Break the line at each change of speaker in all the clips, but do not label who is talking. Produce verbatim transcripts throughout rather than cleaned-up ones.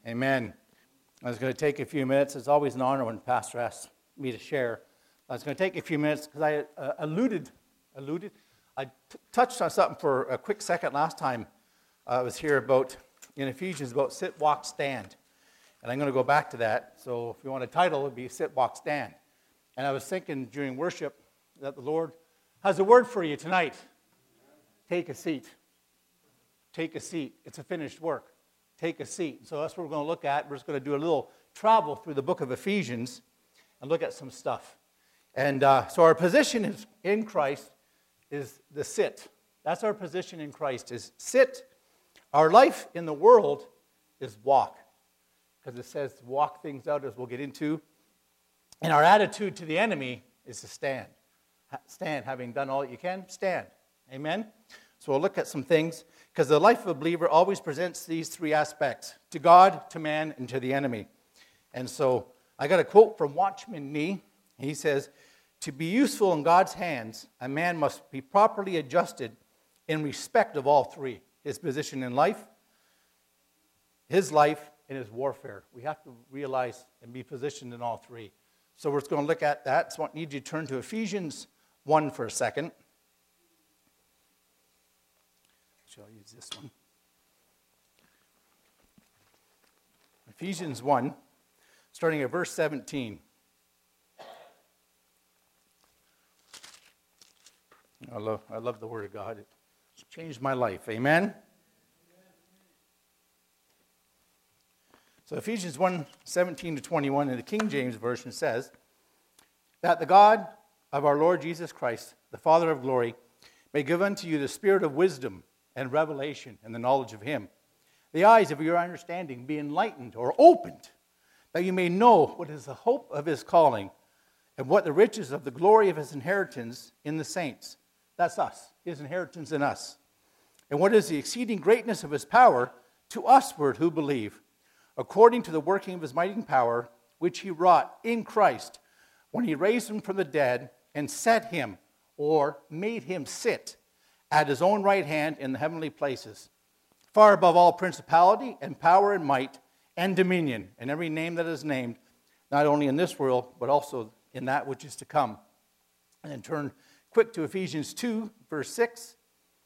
Amen. I was going to take a few minutes. It's always an honor when Pastor asks me to share. I was going to take a few minutes because I uh, alluded, alluded, I t- touched on something for a quick second last time I was here about, in Ephesians, about sit, walk, stand. And I'm going to go back to that. So if you want a title, it would be sit, walk, stand. And I was thinking during worship that the Lord has a word for you tonight. Take a seat. Take a seat. It's a finished work. Take a seat. So that's what we're going to look at. We're just going to do a little travel through the book of Ephesians and look at some stuff. And uh, so our position is in Christ is the sit. That's our position in Christ is sit. Our life in the world is walk. Because it says to walk things out as we'll get into. And our attitude to the enemy is to stand. Stand. Having done all that you can, stand. Amen? So we'll look at some things. Because the life of a believer always presents these three aspects. To God, to man, and to the enemy. And so I got a quote from Watchman Nee. He says, to be useful in God's hands, a man must be properly adjusted in respect of all three. His position in life, his life, and his warfare. We have to realize and be positioned in all three. So we're just going to look at that. So I need you to turn to Ephesians one for a second. I'll use this one. Ephesians one, starting at verse seventeen. I love, I love the Word of God. It's changed my life. Amen? So Ephesians one, seventeen to twenty-one in the King James Version says, that the God of our Lord Jesus Christ, the Father of glory, may give unto you the spirit of wisdom and revelation and the knowledge of him. The eyes of your understanding be enlightened or opened, that you may know what is the hope of his calling and what the riches of the glory of his inheritance in the saints. That's us, his inheritance in us. And what is the exceeding greatness of his power to usward who believe, according to the working of his mighty power, which he wrought in Christ, when he raised him from the dead and set him, or made him sit, at his own right hand in the heavenly places, far above all principality and power and might and dominion, and every name that is named, not only in this world, but also in that which is to come. And then turn quick to Ephesians two, verse six.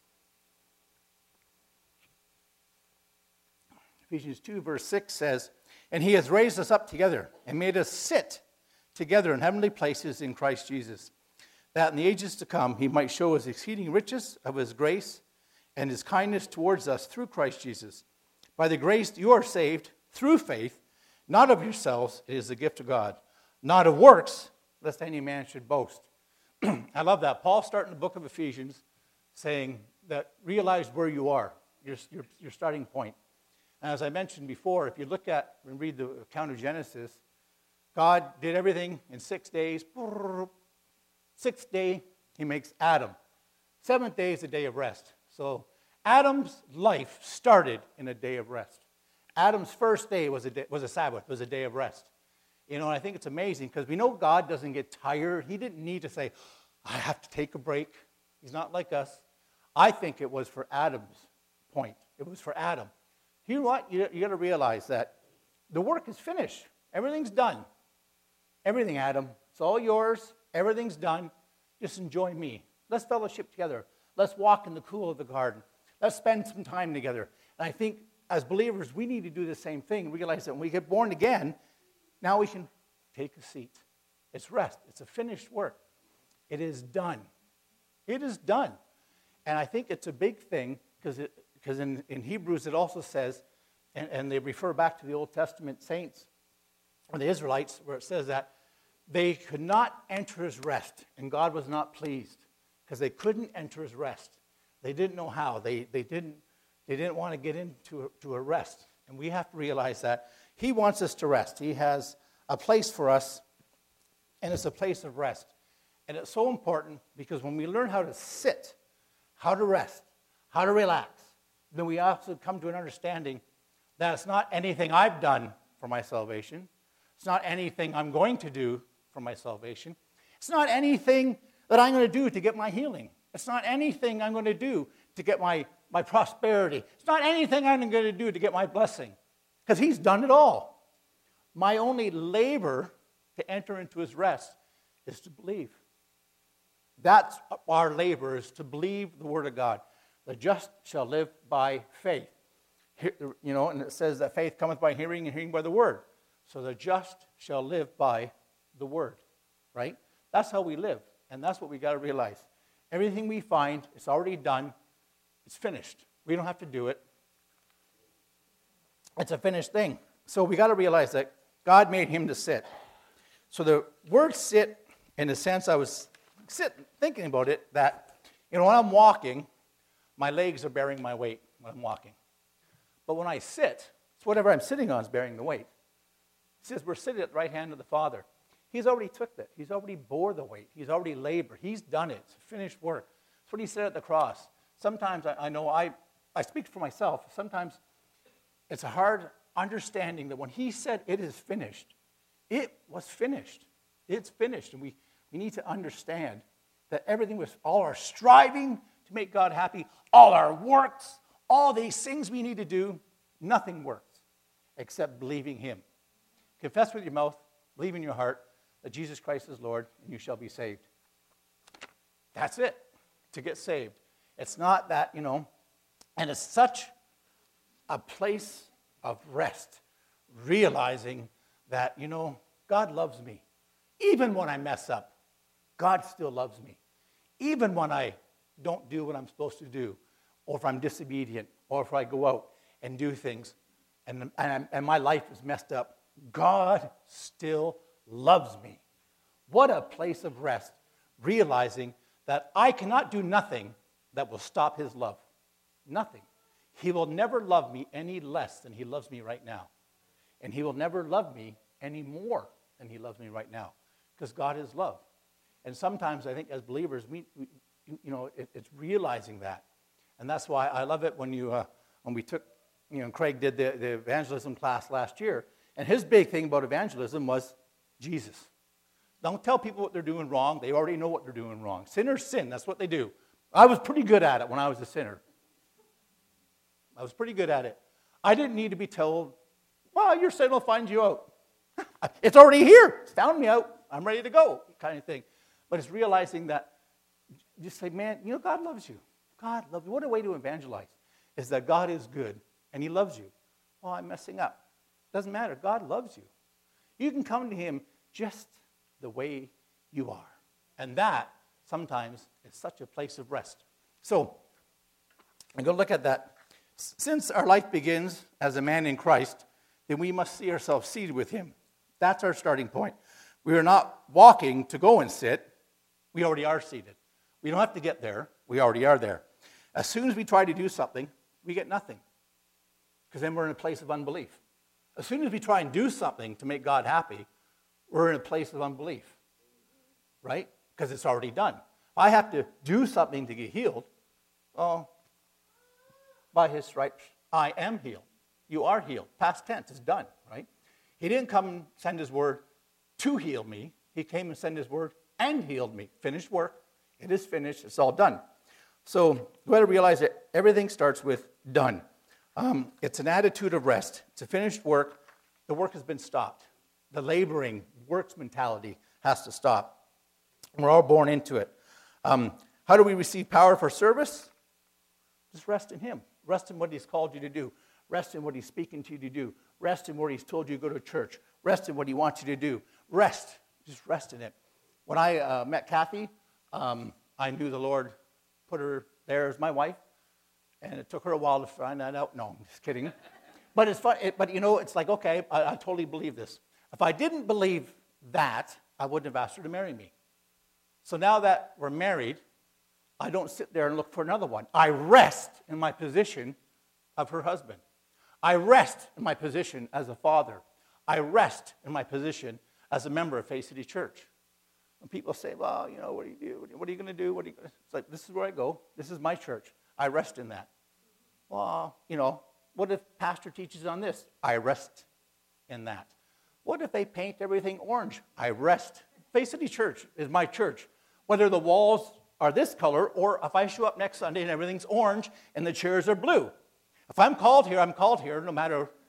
Ephesians two, verse six says, and he has raised us up together and made us sit together in heavenly places in Christ Jesus, that in the ages to come he might show his exceeding riches of his grace and his kindness towards us through Christ Jesus. By the grace you are saved through faith, not of yourselves, it is the gift of God, not of works, lest any man should boast. I love that. Paul starting the book of Ephesians saying that realize where you are, your, your, your starting point. And as I mentioned before, if you look at and read the account of Genesis, God did everything in six days. Sixth day, he makes Adam. Seventh day is a day of rest. So Adam's life started in a day of rest. Adam's first day was a, day, was a Sabbath, was a day of rest. You know, and I think it's amazing because we know God doesn't get tired. He didn't need to say, I have to take a break. He's not like us. I think it was for Adam's point. It was for Adam. You know what? You, you got to realize that the work is finished. Everything's done. Everything, Adam. It's all yours. Everything's done. Just enjoy me. Let's fellowship together. Let's walk in the cool of the garden. Let's spend some time together. And I think as believers, we need to do the same thing. Realize that when we get born again, now we can take a seat. It's rest. It's a finished work. It is done. It is done. And I think it's a big thing because it, because in, in Hebrews it also says, and, and they refer back to the Old Testament saints, or the Israelites, where it says that they could not enter his rest, and God was not pleased because they couldn't enter his rest. They didn't know how. They, they, didn't, they didn't want to get into a, to a rest. And we have to realize that he wants us to rest. He has a place for us, and it's a place of rest. And it's so important because when we learn how to sit, how to rest, how to relax, then we also come to an understanding that it's not anything I've done for my salvation. It's not anything I'm going to do for my salvation. It's not anything that I'm going to do to get my healing. It's not anything I'm going to do to get my, my prosperity. It's not anything I'm going to do to get my blessing. because he's done it all. My only labor to enter into his rest is to believe. That's our labor, is to believe the word of God. The just shall live by faith. You know, and it says that faith cometh by hearing, and hearing by the word. So the just shall live by the word, right? That's how we live, and that's what we got to realize. Everything we find, it's already done. It's finished. We don't have to do it. It's a finished thing. So we got to realize that God made him to sit. So the word sit, in a sense, I was sitting, thinking about it, that, you know, when I'm walking, my legs are bearing my weight when I'm walking. But when I sit, it's whatever I'm sitting on is bearing the weight. It says we're sitting at the right hand of the Father. He's already took that. He's already bore the weight. He's already labored. He's done it. It's finished work. That's what he said at the cross. Sometimes I, I know I, I speak for myself. Sometimes it's a hard understanding that when he said it is finished, it was finished. It's finished. And we, we need to understand that everything was, all our striving to make God happy, all our works, all these things we need to do, nothing works except believing him. Confess with your mouth, believe in your heart that Jesus Christ is Lord, and you shall be saved. That's it, to get saved. It's not that, you know, and it's such a place of rest, realizing that, you know, God loves me. Even when I mess up, God still loves me. Even when I don't do what I'm supposed to do, or if I'm disobedient, or if I go out and do things, and, and, and my life is messed up, God still loves me. What a place of rest, realizing that I cannot do nothing that will stop his love. Nothing. He will never love me any less than he loves me right now. And he will never love me any more than he loves me right now, because God is love. And sometimes I think as believers, we, we you know, it, it's realizing that. And that's why I love it when you, uh, when we took, you know, Craig did the, the evangelism class last year, and his big thing about evangelism was Jesus. Don't tell people what they're doing wrong. They already know what they're doing wrong. Sinners sin. That's what they do. I was pretty good at it when I was a sinner. I was pretty good at it. I didn't need to be told, well, your sin will find you out. It's already here. It's found me out. I'm ready to go, kind of thing. But it's realizing that, just say, man, you know, God loves you. God loves you. What a way to evangelize, is that God is good and he loves you. Oh, I'm messing up. Doesn't matter. God loves you. You can come to him just the way you are. And that, sometimes, is such a place of rest. So, I'm going to look at that. Since our life begins as a man in Christ, then we must see ourselves seated with him. That's our starting point. We are not walking to go and sit. We already are seated. We don't have to get there. We already are there. As soon as we try to do something, we get nothing, because then we're in a place of unbelief. As soon as we try and do something to make God happy, we're in a place of unbelief, right? Because it's already done. If I have to do something to get healed, well, by his stripes, I am healed. You are healed. Past tense, it's done, right? He didn't come and send his word to heal me. He came and sent his word and healed me. Finished work. It is finished. It's all done. So we got to realize that everything starts with done. Um, it's an attitude of rest. It's a finished work. The work has been stopped. The laboring works mentality has to stop. We're all born into it. Um, how do we receive power for service? Just rest in him. Rest in what he's called you to do. Rest in what he's speaking to you to do. Rest in where he's told you to go to church. Rest in what he wants you to do. Rest. Just rest in it. When I uh, met Kathy, um, I knew the Lord put her there as my wife, and it took her a while to find that out. No, I'm just kidding. But it's fun. It, but you know, it's like, okay, I, I totally believe this. If I didn't believe that, I wouldn't have asked her to marry me. So now that we're married, I don't sit there and look for another one. I rest in my position of her husband. I rest in my position as a father. I rest in my position as a member of Faith City Church. When people say, well, you know, what do you do? What are you going to do? What are you gonna? It's like, this is where I go. This is my church. I rest in that. Well, you know, what if pastor teaches on this? I rest in that. What if they paint everything orange? I rest. Faith City Church is my church. Whether the walls are this color, or if I show up next Sunday and everything's orange and the chairs are blue. If I'm called here, I'm called here no matter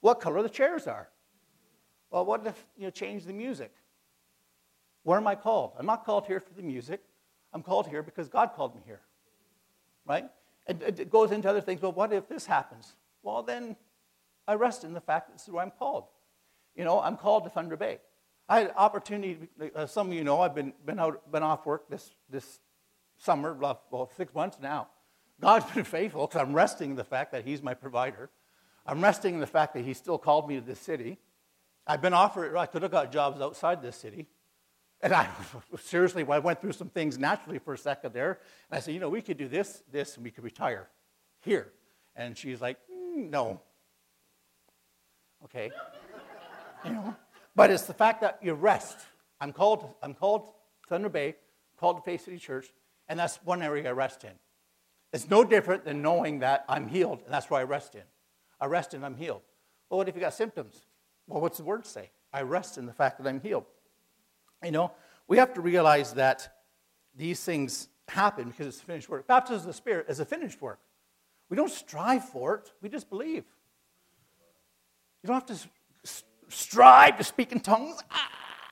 what color the chairs are. Well, what if you change the music? Where am I called? I'm not called here for the music. I'm called here because God called me here, right? It, it goes into other things. Well, what if this happens? Well, then I rest in the fact that this is where I'm called. You know, I'm called to Thunder Bay. I had opportunity, uh, some of you know, I've been, been, out, been off work this, this summer, well, six months now. God's been faithful because I'm resting in the fact that he's my provider. I'm resting in the fact that he still called me to this city. I've been offered, I could have got jobs outside this city. And I, seriously, I went through some things naturally for a second there. And I said, you know, we could do this, this, and we could retire here. And she's like, mm, no. Okay. You know, but it's the fact that you rest. I'm called, I'm called Thunder Bay, called to Faith City Church, and that's one area I rest in. It's no different than knowing that I'm healed, and that's where I rest in. I rest in I'm healed. Well, what if you got symptoms? Well, what's the word say? I rest in the fact that I'm healed. You know, we have to realize that these things happen because it's finished work. Baptism of the Spirit is a finished work. We don't strive for it. We just believe. You don't have to strive to speak in tongues. Ah.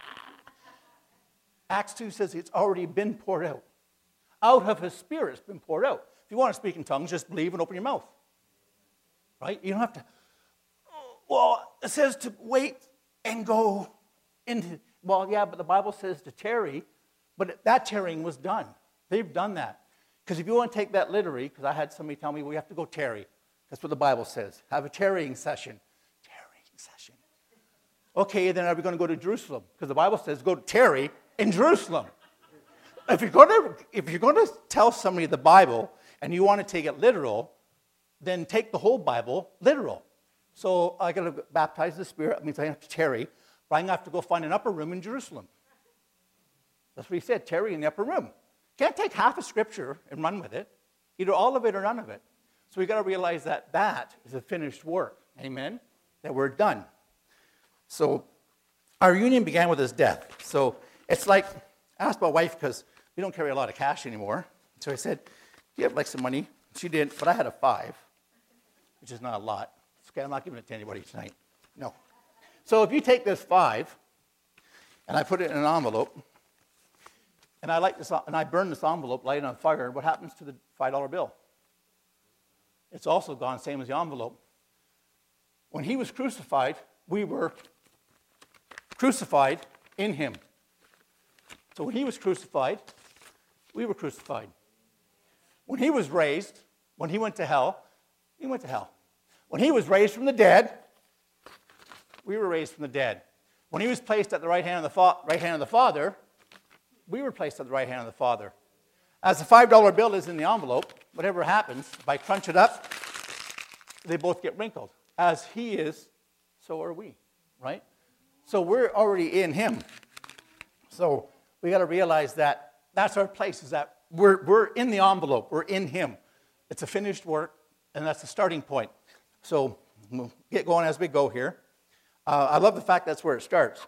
Acts two says it's already been poured out. Out of his Spirit, it's been poured out. If you want to speak in tongues, just believe and open your mouth. Right? You don't have to. Well, it says to wait and go into. Well, yeah, but the Bible says to tarry, but that tarrying was done. They've done that. Because if you want to take that literally, because I had somebody tell me we have to go tarry. That's what the Bible says. Have a tarrying session. Tarrying session. Okay, then are we going to go to Jerusalem? Because the Bible says go to tarry in Jerusalem. If you're going to, if you're going to tell somebody the Bible and you want to take it literal, then take the whole Bible literal. So I got to baptize the Spirit. That means I have to tarry. But I'm going to have to go find an upper room in Jerusalem. That's what he said, tarry in the upper room. Can't take half a scripture and run with it. Either all of it or none of it. So we've got to realize that that is a finished work. Amen? That we're done. So our union began with his death. So it's like, I asked my wife because we don't carry a lot of cash anymore. So I said, do you have like some money? She didn't, but I had a five, which is not a lot. It's okay, I'm not giving it to anybody tonight. No. So if you take this five, and I put it in an envelope, and I light this, and I burn this envelope, light it on fire, what happens to the five dollar bill? It's also gone, same as the envelope. When he was crucified, we were crucified in him. So when he was crucified, we were crucified. When he was raised, when he went to hell, he went to hell. When he was raised from the dead, we were raised from the dead. When he was placed at the right hand of the, fa- right hand of the Father, we were placed at the right hand of the Father. As the five dollar bill is in the envelope, whatever happens, if I crunch it up, they both get wrinkled. As he is, so are we, right? So we're already in him. So we got to realize that that's our place, is that we're, we're in the envelope. We're in him. It's a finished work, and that's the starting point. So we'll get going as we go here. Uh, I love the fact that's where it starts.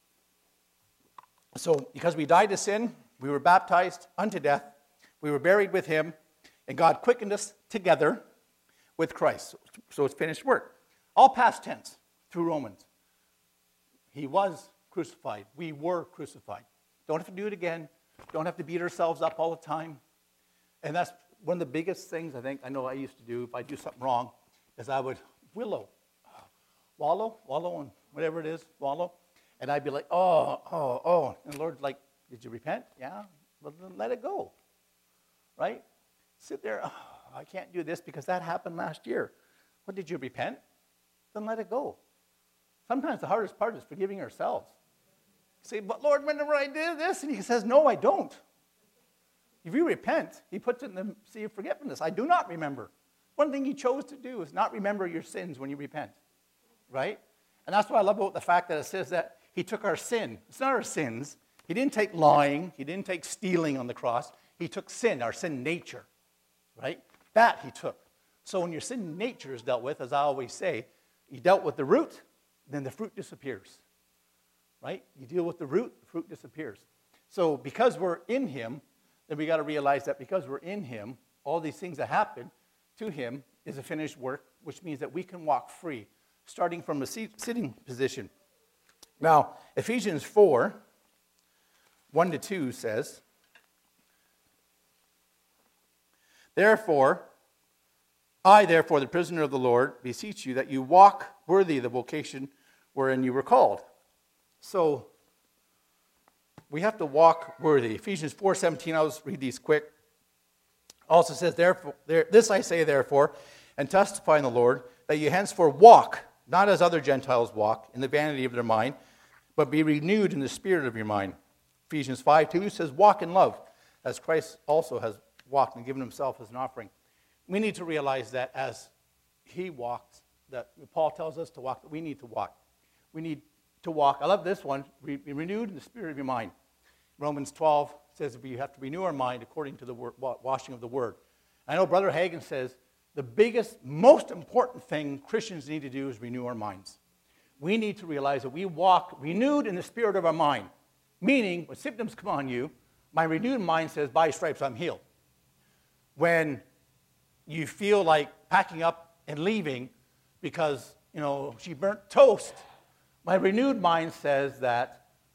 So because we died to sin, we were baptized unto death, we were buried with him, and God quickened us together with Christ. So it's finished work. All past tense through Romans. He was crucified. We were crucified. Don't have to do it again. Don't have to beat ourselves up all the time. And that's one of the biggest things I think I know I used to do if I do something wrong, is I would willow. Wallow, wallow, and whatever it is, wallow. And I'd be like, oh, oh, oh. And the Lord's like, did you repent? Yeah. Well, then let it go. Right? Sit there, oh, I can't do this because that happened last year. What, did you repent? Then let it go. Sometimes the hardest part is forgiving ourselves. You say, but Lord, whenever I did this, and he says, no, I don't. If you repent, he puts it in the sea of forgetfulness. I do not remember. One thing he chose to do is not remember your sins when you repent. Right? And that's what I love about the fact that it says that he took our sin. It's not our sins. He didn't take lying. He didn't take stealing on the cross. He took sin, our sin nature. Right? That he took. So when your sin nature is dealt with, as I always say, you dealt with the root, then the fruit disappears. Right? You deal with the root, the fruit disappears. So because we're in him, then we got to realize that because we're in him, all these things that happen to him is a finished work, which means that we can walk free. starting from a seat, sitting position. Now, Ephesians four, one to two says, Therefore, I, therefore, the prisoner of the Lord, beseech you that you walk worthy of the vocation wherein you were called. So, we have to walk worthy. Ephesians four seventeen, I'll just read these quick. Also says, therefore, there, this I say, therefore, and testify in the Lord, that you henceforth walk, not as other Gentiles walk, in the vanity of their mind, but be renewed in the spirit of your mind. Ephesians five two says, walk in love, as Christ also has walked and given himself as an offering. We need to realize that as he walks, that Paul tells us to walk, that we need to walk. We need to walk. I love this one, be renewed in the spirit of your mind. Romans twelve says we have to renew our mind according to the word, washing of the word. I know Brother Hagin says the biggest, most important thing Christians need to do is renew our minds. We need to realize that we walk renewed in the spirit of our mind, meaning when symptoms come on you, my renewed mind says, by stripes I'm healed. When you feel like packing up and leaving because, you know, she burnt toast, my renewed mind says that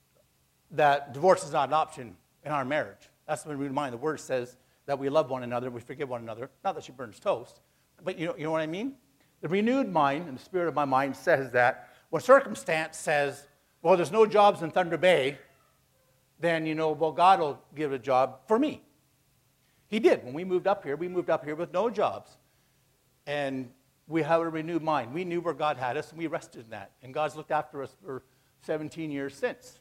that divorce is not an option in our marriage. That's the renewed mind. The word says that we love one another, we forgive one another. Not that she burns toast, but you know, you know what I mean? The renewed mind and the spirit of my mind says that when circumstance says, well, there's no jobs in Thunder Bay, then, you know, well, God will give a job for me. He did. When we moved up here, we moved up here with no jobs. And we have a renewed mind. We knew where God had us, and we rested in that. And God's looked after us for seventeen years since.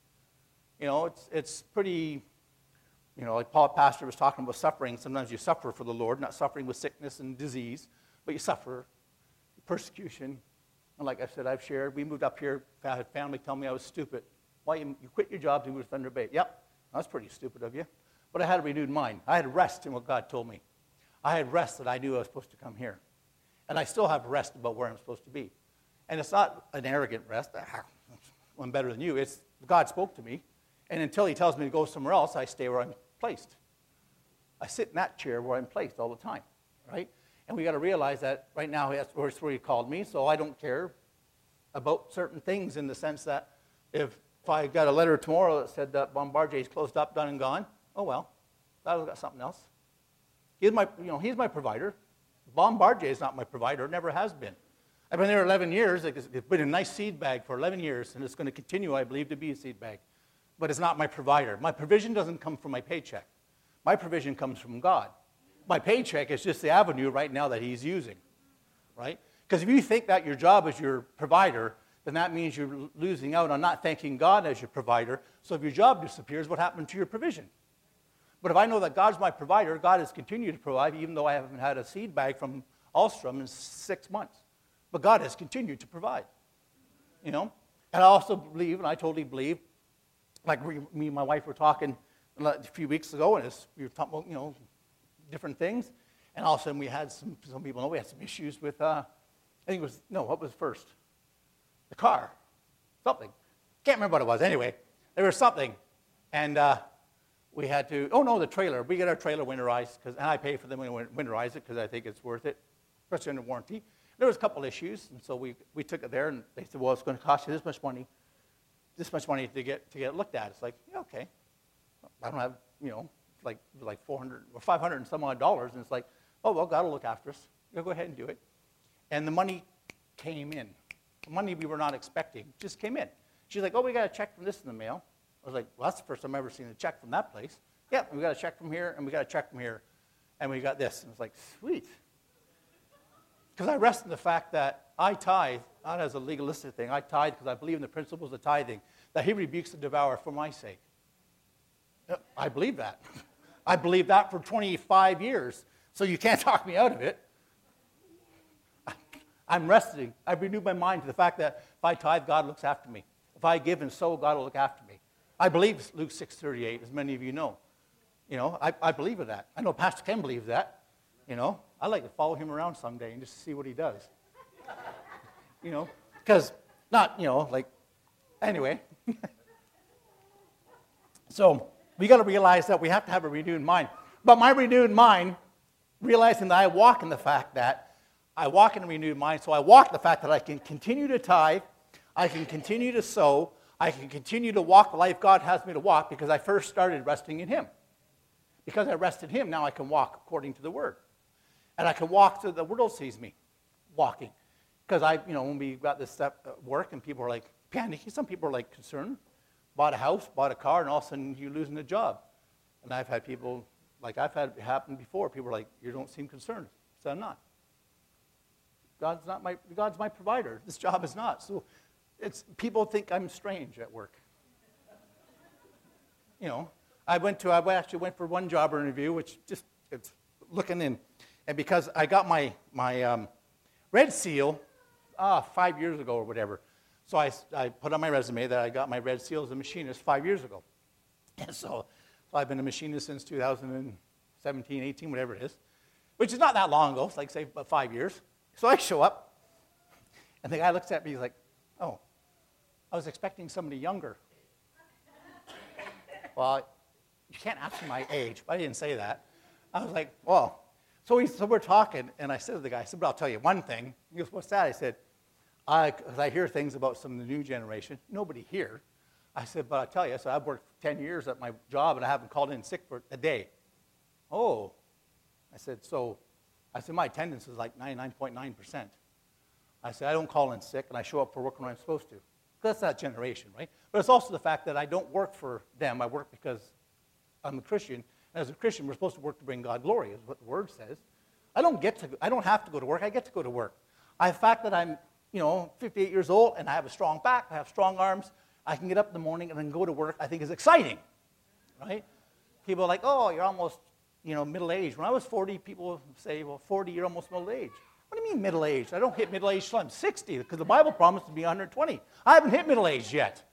You know, it's it's pretty, you know, like Paul Pastor was talking about suffering. Sometimes you suffer for the Lord, not suffering with sickness and disease, but you suffer persecution. And like I said, I've shared, we moved up here, I had family tell me I was stupid. Why, you, you quit your job to move to Thunder Bay? Yep, that's pretty stupid of you. But I had a renewed mind. I had rest in what God told me. I had rest that I knew I was supposed to come here. And I still have rest about where I'm supposed to be. And it's not an arrogant rest. Ah, I'm better than you. It's God spoke to me. And until he tells me to go somewhere else, I stay where I'm placed. I sit in that chair where I'm placed all the time, right? And we got to realize that right now that's where he called me, so I don't care about certain things in the sense that if, if I got a letter tomorrow that said that Bombardier is closed up, done and gone, oh well, I've got something else. He's my, you know, he's my provider. Bombardier is not my provider, never has been. I've been there eleven years. It's been a nice seed bag for eleven years, and it's going to continue, I believe, to be a seed bag. But it's not my provider. My provision doesn't come from my paycheck. My provision comes from God. My paycheck is just the avenue right now that he's using, right? Because if you think that your job is your provider, then that means you're losing out on not thanking God as your provider. So if your job disappears, what happened to your provision? But if I know that God's my provider, God has continued to provide, even though I haven't had a seed bag from Alstrom in six months. But God has continued to provide, you know? And I also believe, and I totally believe, like we, me and my wife were talking a few weeks ago, and we were talking about, you know, different things. And all of a sudden we had some, some people know we had some issues with, uh, I think it was, no, what was first? The car. Something. Can't remember what it was. Anyway, there was something. And uh, we had to, oh no, the trailer. We get our trailer winterized, cause, and I pay for them when we winterize it because I think it's worth it, especially under warranty. There was a couple issues, and so we, we took it there, and they said, well, it's going to cost you this much money, this much money to get to get it looked at. It's like, yeah, okay. I don't have, you know, like like four hundred or five hundred and some odd dollars, and it's like, oh, well, God will look after us. You'll go ahead and do it. And the money came in. The money we were not expecting just came in. She's like, oh, we got a check from this in the mail. I was like, well, that's the first time I've ever seen a check from that place. Yeah, we got a check from here, and we got a check from here, and we got this. And it's like, sweet. Because I rest in the fact that I tithe, not as a legalistic thing, I tithe because I believe in the principles of tithing, that he rebukes the devourer for my sake. I believe that. I believe that for twenty-five years, so you can't talk me out of it. I'm resting. I've renewed my mind to the fact that if I tithe, God looks after me. If I give and sow, God will look after me. I believe Luke six thirty-eight, as many of you know. You know, I, I believe in that. I know Pastor Ken believes that. You know, I'd like to follow him around someday and just see what he does. You know, because not, you know, like, anyway. So we got to realize that we have to have a renewed mind. But my renewed mind, realizing that I walk in the fact that I walk in a renewed mind. So I walk the fact that I can continue to tithe, I can continue to sow, I can continue to walk the life God has me to walk because I first started resting in Him. Because I rest in Him, now I can walk according to the Word. And I can walk so the world sees me walking. Because I, you know, when we got this stuff at work and people are like panicking, some people are like concerned, bought a house, bought a car, and all of a sudden you're losing a job. And I've had people, like I've had it happen before, people are like, you don't seem concerned. So I'm not. God's not my, God's my provider. This job is not. So it's, people think I'm strange at work. You know, I went to, I actually went for one job interview, which just, it's looking in. And because I got my, my um, red seal uh, five years ago or whatever, so I, I put on my resume that I got my red seal as a machinist five years ago. And so, so I've been a machinist since two thousand seventeen, eighteen, whatever it is, which is not that long ago. It's like, say, about five years. So I show up, and the guy looks at me, he's like, oh, I was expecting somebody younger. Well, you can't ask me my age, but I didn't say that. I was like, well, so, we, so we're talking, and I said to the guy, I said, but I'll tell you one thing. He goes, what's that? I said, I, 'cause I hear things about some of the new generation. Nobody here. I said, but I'll tell you, I said, I've worked ten years at my job, and I haven't called in sick for a day. Oh. I said, so, I said, my attendance is like ninety-nine point nine percent. I said, I don't call in sick, and I show up for work when I'm supposed to. That's that generation, right? But it's also the fact that I don't work for them. I work because I'm a Christian. And as a Christian, we're supposed to work to bring God glory, is what the Word says. I don't get to, I don't have to go to work. I get to go to work. I, the fact that I'm, you know, fifty-eight years old, and I have a strong back, I have strong arms, I can get up in the morning and then go to work, I think is exciting, right? People are like, oh, you're almost, you know, middle-aged. When I was forty, people say, well, forty, you're almost middle-aged. What do you mean middle-aged? I don't hit middle-aged until I'm sixty, because the Bible promised to be one hundred twenty. I haven't hit middle-aged yet.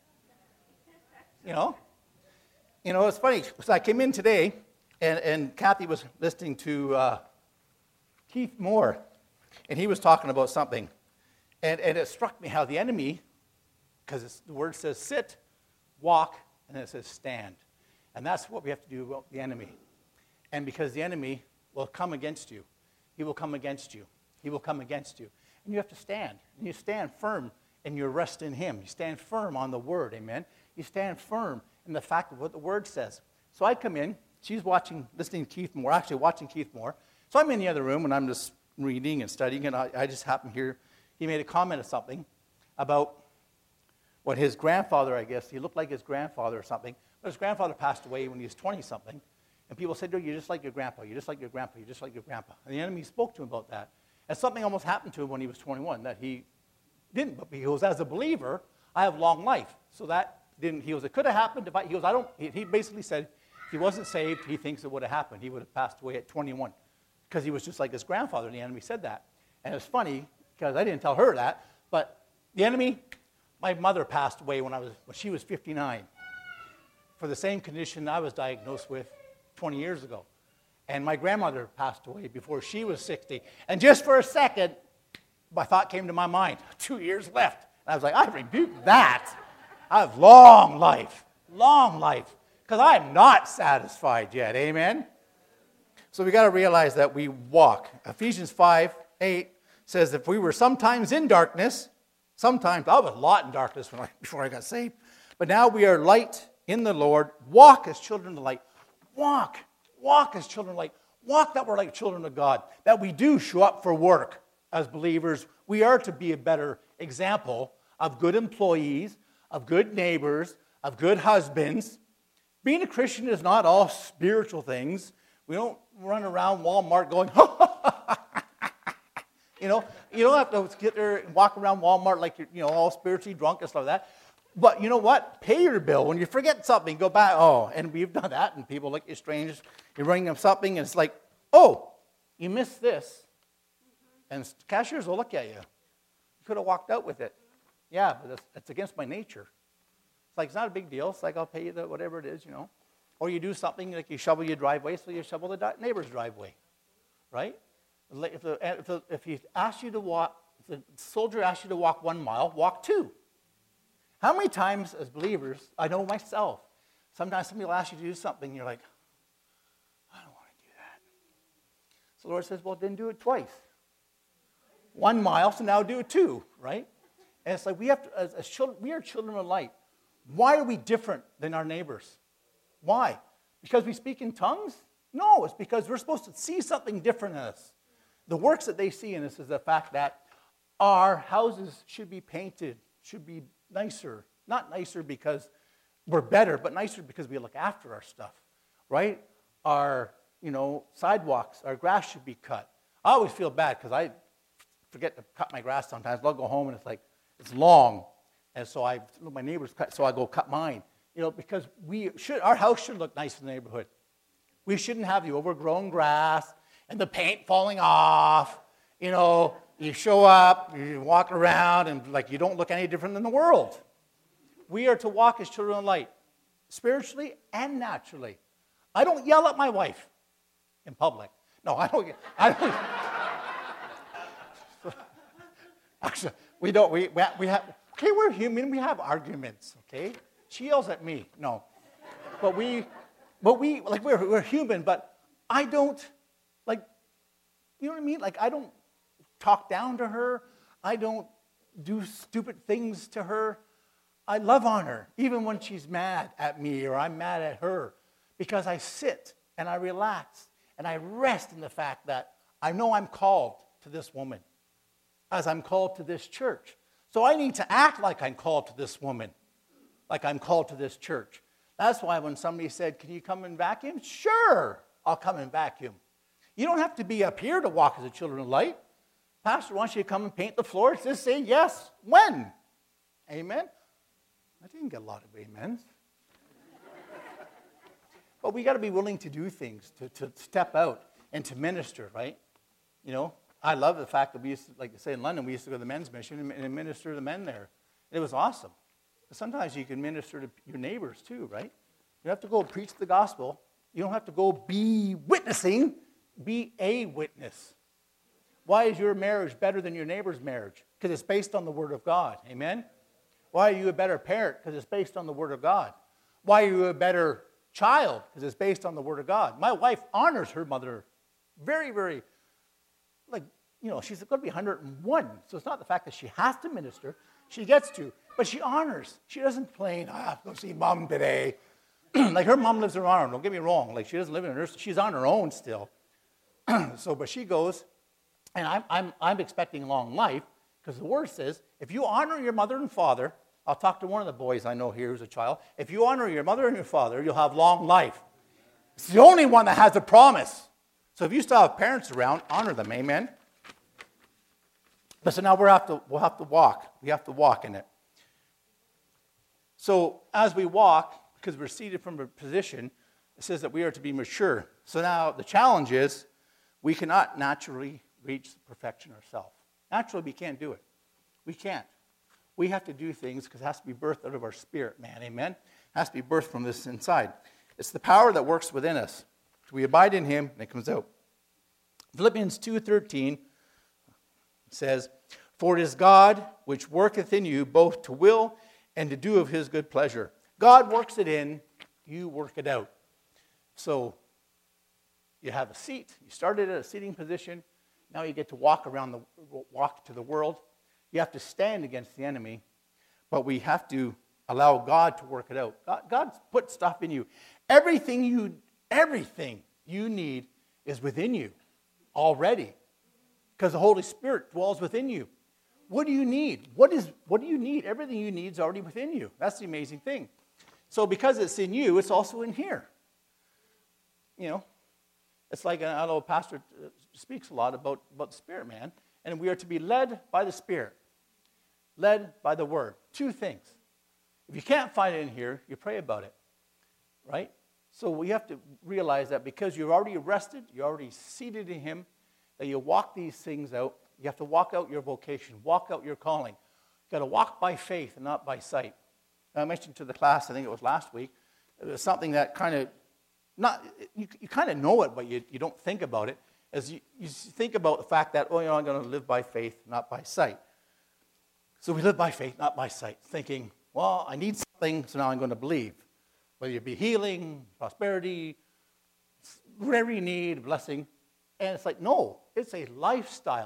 You know? You know, it's funny. So I came in today, and, and Kathy was listening to uh, Keith Moore, and he was talking about something. And, and it struck me how the enemy, because the word says sit, walk, and then it says stand. And that's what we have to do about the enemy. And because the enemy will come against you. He will come against you. He will come against you. And you have to stand. And you stand firm and you rest in Him. You stand firm on the Word, amen? You stand firm in the fact of what the Word says. So I come in. She's watching, listening to Keith Moore, actually watching Keith Moore. So I'm in the other room and I'm just reading and studying, and I, I just happen to hear he made a comment of something about what his grandfather, I guess, he looked like his grandfather or something, but his grandfather passed away when he was twenty-something. And people said, no, you're just like your grandpa, you're just like your grandpa, you're just like your grandpa. And the enemy spoke to him about that. And something almost happened to him when he was twenty-one that he didn't. But he goes, as a believer, I have long life. So that didn't, he goes, it could have happened if I, he goes, I don't, he, he basically said, if he wasn't saved, he thinks it would have happened. He would have passed away at twenty-one because he was just like his grandfather, and the enemy said that. And it's funny, because I didn't tell her that, but the enemy, my mother passed away when I was, when she was fifty-nine for the same condition I was diagnosed with twenty years ago. And my grandmother passed away before she was sixty. And just for a second, my thought came to my mind, two years left. And I was like, I rebuke that. I have long life, long life, because I'm not satisfied yet, amen? So we got to realize that we walk. Ephesians five, eight says, if we were sometimes in darkness, sometimes, I was a lot in darkness when I, before I got saved, but now we are light in the Lord. Walk as children of light. Walk. Walk as children of light. Walk that we're like children of God, that we do show up for work as believers. We are to be a better example of good employees, of good neighbors, of good husbands. Being a Christian is not all spiritual things. We don't run around Walmart going, you know, you don't have to get there and walk around Walmart like you're, you know, all spiritually drunk and stuff like that. But you know what? Pay your bill. When you forget something, go back. Oh, and we've done that, and people look at you strange. You're bringing them something, and it's like, oh, you missed this. And cashiers will look at you. You could have walked out with it. Yeah, but it's, it's against my nature. It's like, it's not a big deal. It's like, I'll pay you the, whatever it is, you know. Or you do something like you shovel your driveway, so you shovel the neighbor's driveway, right? If, the, if, the, if he asks you to walk, if the soldier asks you to walk one mile, walk two. How many times as believers, I know myself, sometimes somebody will ask you to do something, and you're like, I don't want to do that. So the Lord says, well, then do it twice. one mile, so now do two, right? And it's like we have to, as, as children, we are children of light. Why are we different than our neighbors? Why? Because we speak in tongues? No, it's because we're supposed to see something different in us. The works that they see in us is the fact that our houses should be painted, should be nicer. Not nicer because we're better, but nicer because we look after our stuff, right? Our, you know, sidewalks, our grass should be cut. I always feel bad because I forget to cut my grass sometimes. I'll go home and it's like, it's long. And so I, my neighbors cut, so I go cut mine. You know, because we should, our house should look nice in the neighborhood. We shouldn't have the overgrown grass and the paint falling off. You know, you show up, you walk around, and like you don't look any different than the world. We are to walk as children of light, spiritually and naturally. I don't yell at my wife in public. No, I don't. I don't. Actually, we don't. We we have. Okay, we're human. We have arguments. Okay, she yells at me. No, but we, but we like we're we're human. But I don't like. You know what I mean? Like I don't talk down to her. I don't do stupid things to her. I love on her, even when she's mad at me or I'm mad at her, because I sit and I relax and I rest in the fact that I know I'm called to this woman, as I'm called to this church. So I need to act like I'm called to this woman, like I'm called to this church. That's why when somebody said, can you come and vacuum? Sure, I'll come and vacuum. You don't have to be up here to walk as a children of light. Pastor wants you to come and paint the floors. Just say yes. When? Amen? I didn't get a lot of amens. But we got to be willing to do things, to, to step out and to minister, right? You know, I love the fact that we used to, like to say in London, we used to go to the men's mission and minister to the men there. It was awesome. But sometimes you can minister to your neighbors too, right? You don't have to go preach the gospel. You don't have to go be witnessing. Be a witness. Why is your marriage better than your neighbor's marriage? Because it's based on the Word of God. Amen? Why are you a better parent? Because it's based on the Word of God. Why are you a better child? Because it's based on the Word of God. My wife honors her mother very, very, like, you know, she's going to be one hundred and one. So it's not the fact that she has to minister. She gets to. But she honors. She doesn't complain, I have to go see mom today. Like her mom lives in her own. Don't get me wrong. Like she doesn't live in a nursery. She's on her own still. So, but she goes, and I'm, I'm, I'm expecting long life. Because the word says, if you honor your mother and father, I'll talk to one of the boys I know here who's a child. If you honor your mother and your father, you'll have long life. It's the only one that has a promise. So if you still have parents around, honor them. Amen? But so now we'll have to, we'll have to walk. We have to walk in it. So as we walk, because we're seated from a position, it says that we are to be mature. So now the challenge is we cannot naturally reach perfection ourselves. Naturally, we can't do it. We can't. We have to do things because it has to be birthed out of our spirit, man. Amen? It has to be birthed from this inside. It's the power that works within us. So we abide in him, and it comes out. Philippians two thirteen says, for it is God which worketh in you both to will and to do of his good pleasure. God works it in, you work it out. So you have a seat. You started at a seating position. Now you get to walk around the walk to the world. You have to stand against the enemy, but we have to allow God to work it out. God, God's put stuff in you. Everything you everything you need is within you already, because the Holy Spirit dwells within you. What do you need? What is what do you need? Everything you need is already within you. That's the amazing thing. So because it's in you, it's also in here. You know. It's like, I know a pastor speaks a lot about, about the Spirit, man. And we are to be led by the Spirit. Led by the Word. Two things. If you can't find it in here, you pray about it. Right? So we have to realize that because you're already rested, you're already seated in him, that you walk these things out. You have to walk out your vocation. Walk out your calling. You've got to walk by faith and not by sight. I mentioned to the class, I think it was last week, it was something that kind of Not you, you kind of know it, but you, you don't think about it. As you, you think about the fact that, oh, you know, I'm going to live by faith, not by sight. So we live by faith, not by sight, thinking, well, I need something, so now I'm going to believe. Whether it be healing, prosperity, whatever you need, blessing. And it's like, no, it's a lifestyle.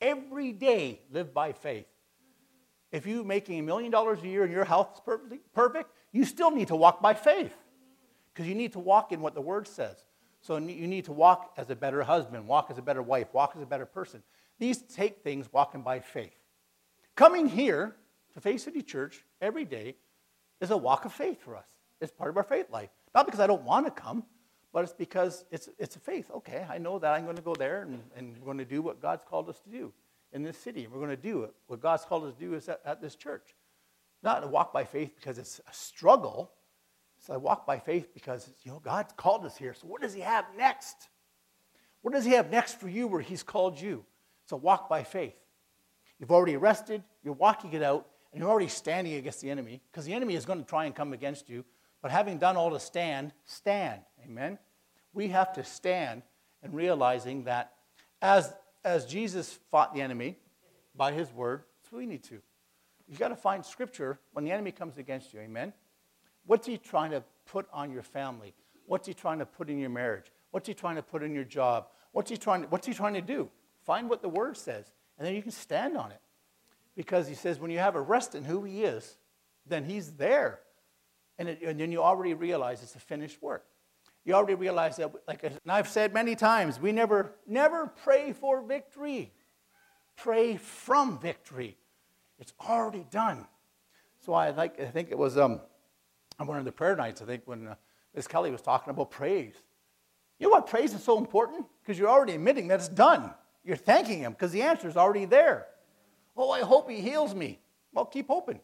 every day live by faith. If you're making a million dollars a year and your health is perfectly perfect, you still need to walk by faith. Because you need to walk in what the Word says. So you need to walk as a better husband, walk as a better wife, walk as a better person. These take things walking by faith. Coming here to Faith City Church every day is a walk of faith for us. It's part of our faith life. Not because I don't want to come, but it's because it's, it's a faith. Okay, I know that I'm going to go there and, and we're going to do what God's called us to do in this city. We're going to do it. What God's called us to do is at, at this church. Not to walk by faith because it's a struggle. So I walk by faith because, you know, God's called us here. So what does he have next? What does he have next for you where he's called you? So walk by faith. You've already rested, you're walking it out, and you're already standing against the enemy because the enemy is going to try and come against you. But having done all to stand, stand. Amen? We have to stand and realizing that as, as Jesus fought the enemy by his word, that's what we need to. You've got to find scripture when the enemy comes against you. Amen? What's he trying to put on your family? What's he trying to put in your marriage? What's he trying to put in your job? What's he trying to, what's he trying to do? Find what the word says, and then you can stand on it. Because he says when you have a rest in who he is, then he's there. And, it, and then you already realize it's a finished work. You already realize that, like and I've said many times, we never, never pray for victory. Pray from victory. It's already done. So I like. I think it was um, on one of the prayer nights, I think, when uh, Miz Kelly was talking about praise. You know what praise is so important? Because you're already admitting that it's done. You're thanking him because the answer is already there. Oh, I hope he heals me. Well, keep hoping.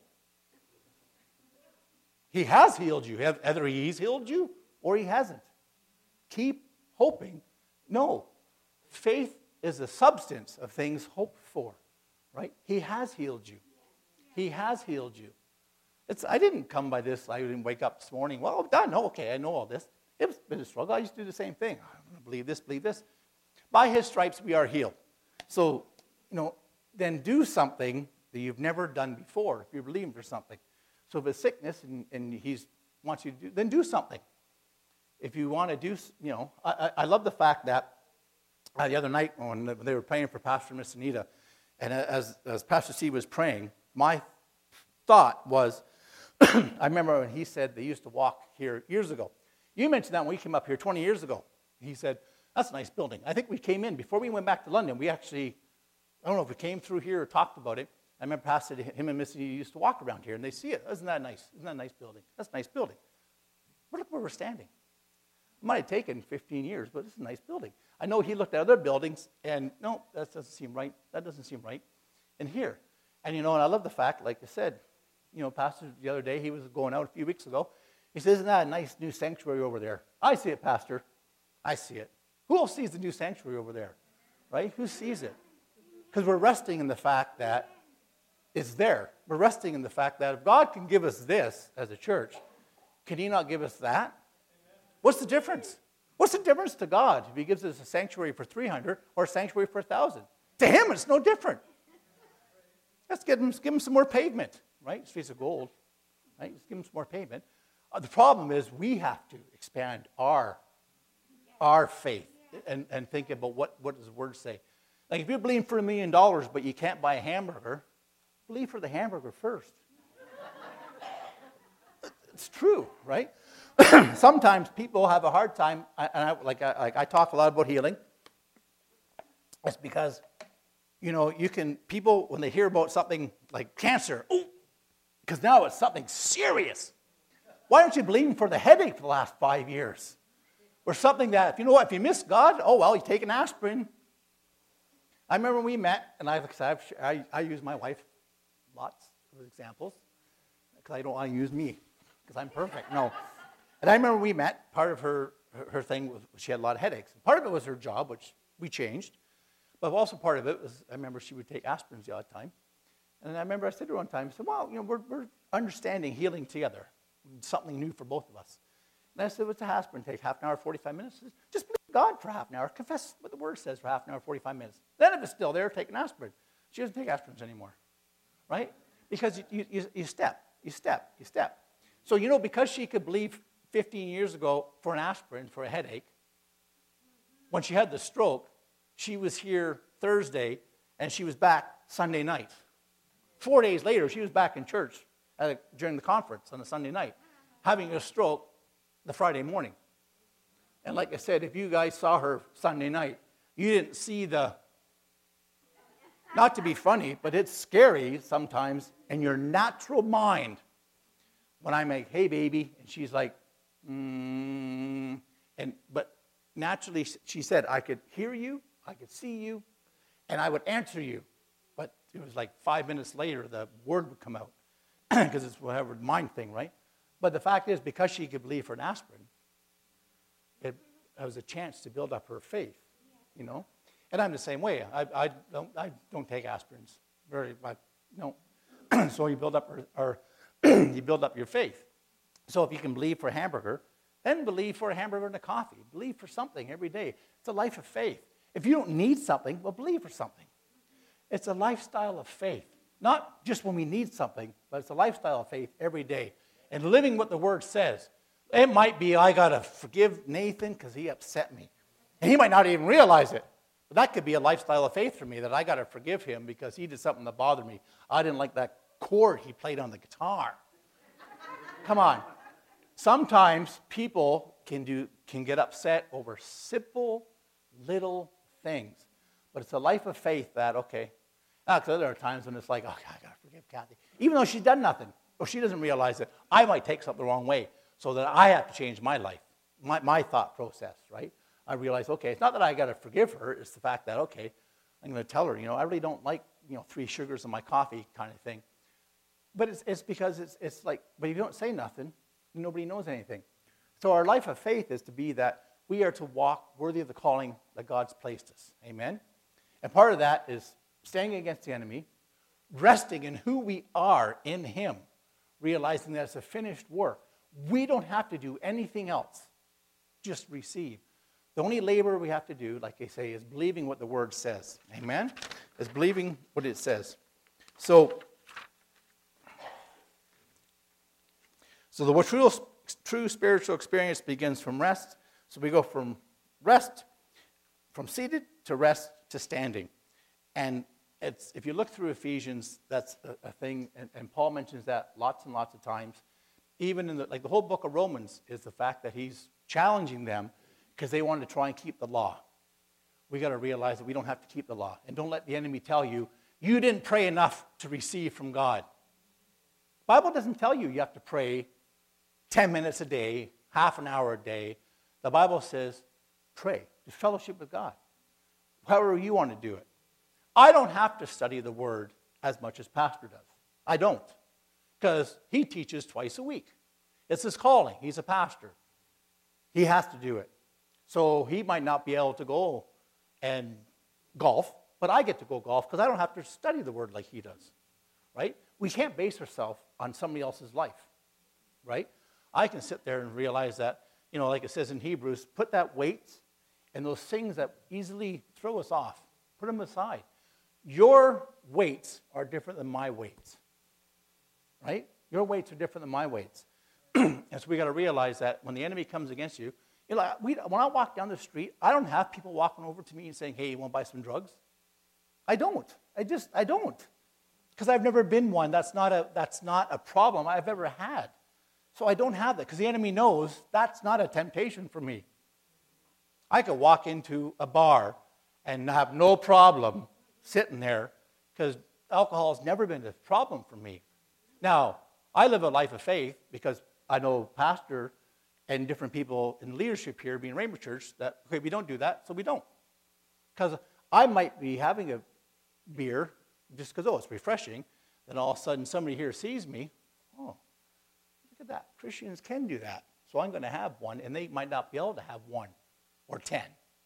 He has healed you. Either he's healed you or he hasn't. Keep hoping. No. Faith is the substance of things hoped for. Right? He has healed you. He has healed you. It's, I didn't come by this. I didn't wake up this morning. Well, I'm done. Oh, okay, I know all this. It's been a struggle. I used to do the same thing. I believe this, believe this. By his stripes we are healed. So, you know, then do something that you've never done before if you're believing for something. So if it's sickness and, and he wants you to do, then do something. If you want to do, you know, I, I love the fact that uh, the other night when they were praying for Pastor Miss Anita, and as, as Pastor C was praying, my thought was, I remember when he said they used to walk here years ago. You mentioned that when we came up here twenty years ago. He said, that's a nice building. I think we came in, before we went back to London, we actually, I don't know if we came through here or talked about it. I remember Pastor, him and Missy used to walk around here, and they see it. Isn't that nice? Isn't that a nice building? That's a nice building. But look where we're standing. It might have taken fifteen years, but it's a nice building. I know he looked at other buildings, and no, that doesn't seem right. That doesn't seem right. And here. And, you know, and I love the fact, like I said, you know, Pastor, the other day, he was going out a few weeks ago. He says, isn't that a nice new sanctuary over there? I see it, Pastor. I see it. Who else sees the new sanctuary over there? Right? Who sees it? Because we're resting in the fact that it's there. We're resting in the fact that if God can give us this as a church, can he not give us that? What's the difference? What's the difference to God if he gives us a sanctuary for three hundred or a sanctuary for one thousand? To him, it's no different. Let's give him, give him some more pavement, right? Streets of gold, right? Let's give him some more pavement. Uh, the problem is we have to expand our, our faith and, and think about what, what does the word say. Like if you're believing for a million dollars but you can't buy a hamburger, believe for the hamburger first. It's true, right? Sometimes people have a hard time, and I, like, I, like I talk a lot about healing. It's because, you know, you can, people, when they hear about something like cancer, oh, because now it's something serious. Why aren't you believing for the headache for the last five years? Or something that, if you know what, if you miss God, oh, well, you take an aspirin. I remember when we met, and I, I, I use my wife lots of examples, because I don't want to use me, because I'm perfect. No. And I remember we met, part of her, her, her thing was she had a lot of headaches. Part of it was her job, which we changed. But also part of it was, I remember she would take aspirins the odd time. And I remember I said to her one time, I said, well, you know, we're, we're understanding healing together. Something new for both of us. And I said, what's an aspirin take? Half an hour, forty-five minutes? Said, just believe God for half an hour. Confess what the word says for half an hour, forty-five minutes. Then if it's still there, take an aspirin. She doesn't take aspirins anymore, right? Because you, you, you step, you step, you step. So, you know, because she could believe fifteen years ago for an aspirin for a headache, when she had the stroke, she was here Thursday, and she was back Sunday night. Four days later, she was back in church at a, during the conference on a Sunday night, having a stroke the Friday morning. And like I said, if you guys saw her Sunday night, you didn't see the, not to be funny, but it's scary sometimes in your natural mind when I'm like, hey, baby, and she's like, mm, and but naturally she said, I could hear you, I could see you, and I would answer you. But it was like five minutes later, the word would come out, because it's whatever mind thing, right? But the fact is, because she could believe for an aspirin, it, it was a chance to build up her faith, you know? And I'm the same way. I, I, don't, I don't take aspirins. Very, I, no. So you build up, or, or you build up your faith. So if you can believe for a hamburger, then believe for a hamburger and a coffee. Believe for something every day. It's a life of faith. If you don't need something, well, believe for something. It's a lifestyle of faith. Not just when we need something, but it's a lifestyle of faith every day. And living what the Word says. It might be, I got to forgive Nathan because he upset me. And he might not even realize it. But that could be a lifestyle of faith for me, that I got to forgive him because he did something that bothered me. I didn't like that chord he played on the guitar. Come on. Sometimes people can do can get upset over simple little things. But it's a life of faith that, okay. Because there are times when it's like, oh, I got to forgive Kathy. Even though she's done nothing, or she doesn't realize it, I might take something the wrong way so that I have to change my life, my, my thought process, right? I realize, okay, it's not that I got to forgive her. It's the fact that, okay, I'm going to tell her, you know, I really don't like, you know, three sugars in my coffee kind of thing. But it's, it's because it's, it's like, but if you don't say nothing, nobody knows anything. So our life of faith is to be that we are to walk worthy of the calling that God's placed us. Amen? And part of that is standing against the enemy, resting in who we are in Him, realizing that it's a finished work. We don't have to do anything else, just receive. The only labor we have to do, like they say, is believing what the Word says. Amen? Is believing what it says. So, so the true, true spiritual experience begins from rest. So we go from rest, from seated to rest to standing. And it's, if you look through Ephesians, that's a, a thing, and, and Paul mentions that lots and lots of times. Even in the, like the whole book of Romans is the fact that he's challenging them because they wanted to try and keep the law. We got to realize that we don't have to keep the law. And don't let the enemy tell you, you didn't pray enough to receive from God. The Bible doesn't tell you you have to pray ten minutes a day, half an hour a day. The Bible says, pray, just fellowship with God. However you want to do it. I don't have to study the Word as much as Pastor does. I don't. Because he teaches twice a week. It's his calling. He's a pastor. He has to do it. So he might not be able to go and golf, but I get to go golf because I don't have to study the Word like he does. Right? We can't base ourselves on somebody else's life. Right? I can sit there and realize that, you know, like it says in Hebrews, put that weight and those things that easily throw us off, put them aside. Your weights are different than my weights. Right? Your weights are different than my weights. And so we got to realize that when the enemy comes against you, you know, we, when I walk down the street, I don't have people walking over to me and saying, hey, you want to buy some drugs? I don't. I just, I don't. Because I've never been one. That's not a, that's not a problem I've ever had. So I don't have that because the enemy knows that's not a temptation for me. I could walk into a bar and have no problem sitting there because alcohol has never been a problem for me. Now, I live a life of faith because I know pastor and different people in leadership here, being Rainbow Church, that, okay, we don't do that, so we don't. Because I might be having a beer just because, oh, it's refreshing. Then all of a sudden somebody here sees me. Oh, look at that. Christians can do that. So I'm going to have one, and they might not be able to have one or ten.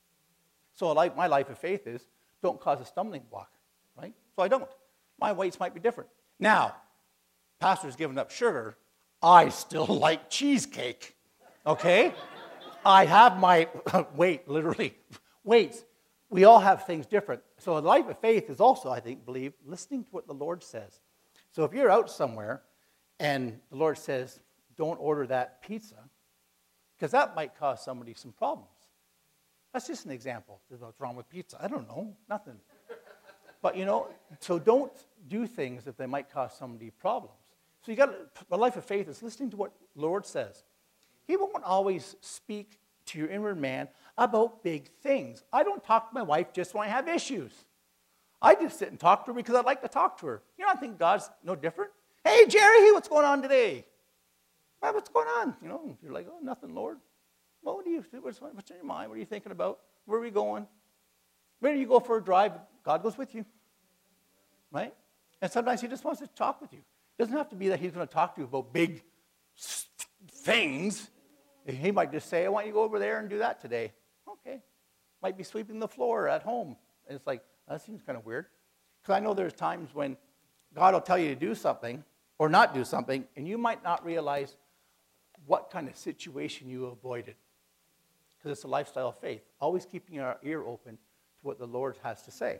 So like my life of faith is, don't cause a stumbling block, right? So I don't. My weights might be different. Now, pastor's given up sugar. I still like cheesecake, okay? I have my weight, literally, weights. We all have things different. So the life of faith is also, I think, believe, listening to what the Lord says. So if you're out somewhere and the Lord says, don't order that pizza, because that might cause somebody some problems. That's just an example. What's wrong with pizza? I don't know, nothing. But, you know, so don't do things if they might cause somebody problems. So you got a life of faith is listening to what the Lord says. He won't always speak to your inward man about big things. I don't talk to my wife just when I have issues. I just sit and talk to her because I like to talk to her. You know, I think God's no different. Hey, Jerry, what's going on today? Well, what's going on? You know, you're like, oh, nothing, Lord. Well, what do you, what's, what's in your mind? What are you thinking about? Where are we going? Where do you go for a drive? God goes with you, right? And sometimes he just wants to talk with you. It doesn't have to be that he's going to talk to you about big things. He might just say, I want you to go over there and do that today. Okay. Might be sweeping the floor at home. And it's like, that seems kind of weird. Because I know there's times when God will tell you to do something or not do something, and you might not realize what kind of situation you avoided. Because it's a lifestyle of faith. Always keeping our ear open to what the Lord has to say.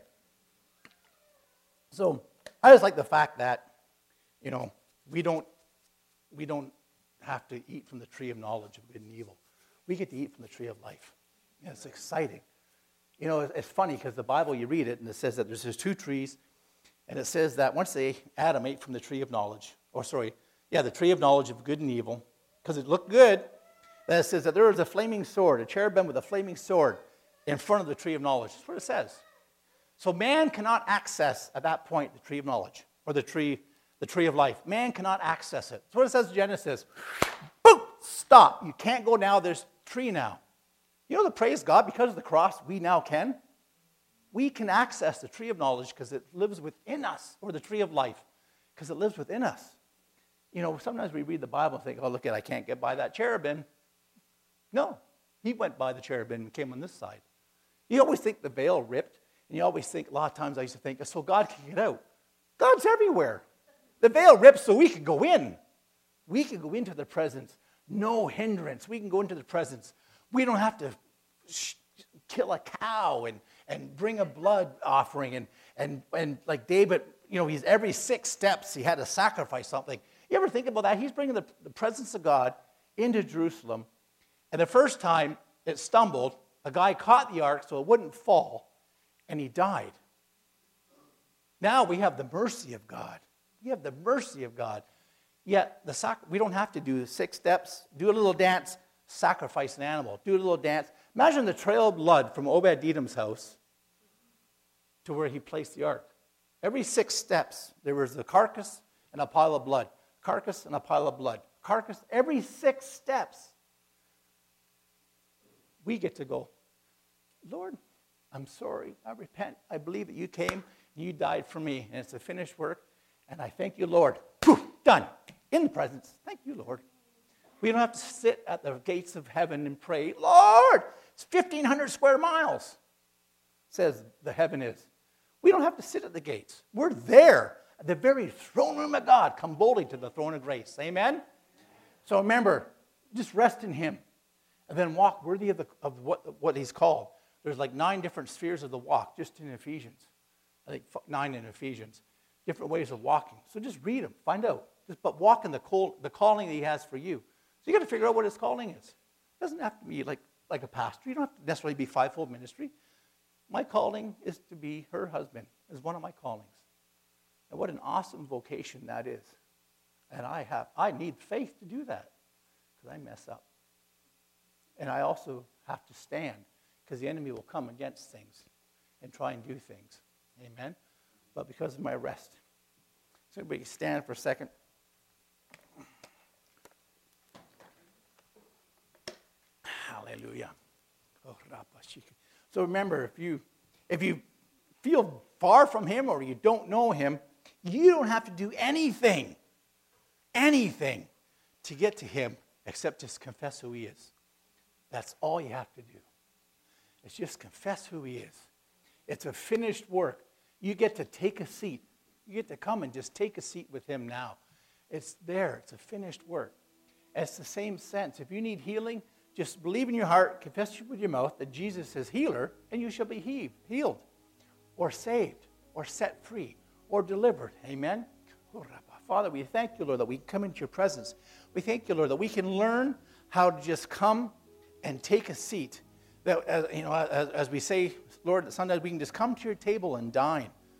So I just like the fact that, you know, we don't, we don't have to eat from the tree of knowledge of good and evil. We get to eat from the tree of life. And it's exciting. You know, it's funny because the Bible, you read it, and it says that there's two trees, and it says that once they, Adam ate from the tree of knowledge, or sorry, yeah, the tree of knowledge of good and evil, because it looked good, then it says that there was a flaming sword, a cherubim with a flaming sword in front of the tree of knowledge. That's what it says. So man cannot access, at that point, the tree of knowledge, or the tree, the tree of life. Man cannot access it. That's what it says in Genesis. Boom! Stop. You can't go now. There's a tree now. You know, the praise God, because of the cross, we now can. We can access the tree of knowledge because it lives within us, or the tree of life, because it lives within us. You know, sometimes we read the Bible and think, oh, look at, I can't get by that cherubim. No, he went by the cherubim and came on this side. You always think the veil ripped, and you always think, a lot of times I used to think, so God can get out. God's everywhere. The veil ripped so we can go in. We can go into the presence. No hindrance. We can go into the presence. We don't have to sh- kill a cow and, and bring a blood offering. And, and, and like David, you know, he's every six steps he had to sacrifice something. You ever think about that? He's bringing the, the presence of God into Jerusalem. And the first time it stumbled, a guy caught the ark so it wouldn't fall, and he died. Now we have the mercy of God. We have the mercy of God. Yet the sac- we don't have to do the six steps, do a little dance, sacrifice an animal, do a little dance. Imagine the trail of blood from Obed-Edom's house to where he placed the ark. Every six steps, there was a carcass and a pile of blood. Carcass and a pile of blood. Carcass, every six steps. We get to go, Lord, I'm sorry. I repent. I believe that you came and you died for me, and it's a finished work. And I thank you, Lord. Poof, done. In the presence. Thank you, Lord. We don't have to sit at the gates of heaven and pray, Lord, it's fifteen hundred square miles, says the heaven is. We don't have to sit at the gates. We're there at the very throne room of God. Come boldly to the throne of grace. Amen? So remember, just rest in him. And then walk worthy of, the, of what, what he's called. There's like nine different spheres of the walk just in Ephesians. I think nine in Ephesians. Different ways of walking. So just read them. Find out. Just, but walk in the, call, the calling that he has for you. So you got to figure out what his calling is. It doesn't have to be like, like a pastor. You don't have to necessarily be fivefold ministry. My calling is to be her husband. Is one of my callings. And what an awesome vocation that is. And I have I need faith to do that because I mess up. And I also have to stand because the enemy will come against things and try and do things. Amen? But because of my rest. So everybody stand for a second. Hallelujah. So remember, if you if you feel far from him or you don't know him, you don't have to do anything, anything to get to him except just confess who he is. That's all you have to do. It's just confess who he is. It's a finished work. You get to take a seat. You get to come and just take a seat with him now. It's there. It's a finished work. And it's the same sense. If you need healing, just believe in your heart, confess with your mouth that Jesus is healer, and you shall be healed, or saved, or set free, or delivered. Amen? Father, we thank you, Lord, that we come into your presence. We thank you, Lord, that we can learn how to just come and take a seat. That, as, you know, as, as we say, Lord, sometimes we can just come to your table and dine.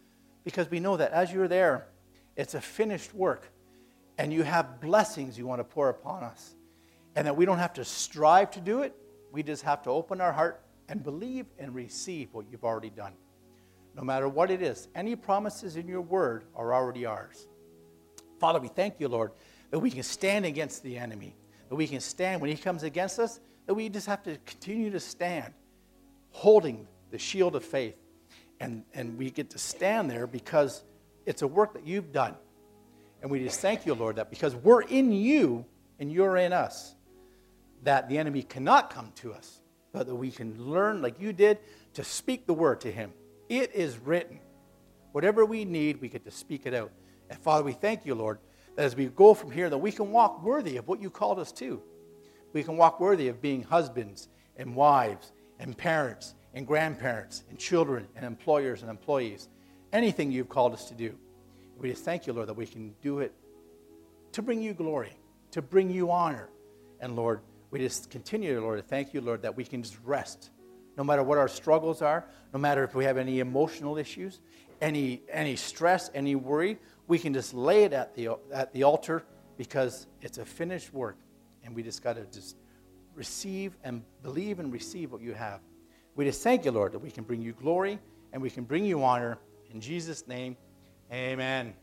because we know that as you're there, it's a finished work, and you have blessings you want to pour upon us, and that we don't have to strive to do it. We just have to open our heart and believe and receive what you've already done. No matter what it is, any promises in your word are already ours. Father, we thank you, Lord, that we can stand against the enemy, that we can stand when he comes against us, that we just have to continue to stand, holding the shield of faith. And, and we get to stand there because it's a work that you've done. And we just thank you, Lord, that because we're in you and you're in us, that the enemy cannot come to us, but that we can learn, like you did, to speak the word to him. It is written. Whatever we need, we get to speak it out. And Father, we thank you, Lord, that as we go from here, that we can walk worthy of what you called us to. We can walk worthy of being husbands and wives and parents and grandparents and children and employers and employees. Anything you've called us to do. We just thank you, Lord, that we can do it to bring you glory, to bring you honor. And Lord, we just continue, Lord, to thank you, Lord, that we can just rest. No matter what our struggles are, no matter if we have any emotional issues, any any stress, any worry, we can just lay it at the at the altar because it's a finished work. And we just got to just receive and believe and receive what you have. We just thank you, Lord, that we can bring you glory and we can bring you honor. In Jesus' name, amen.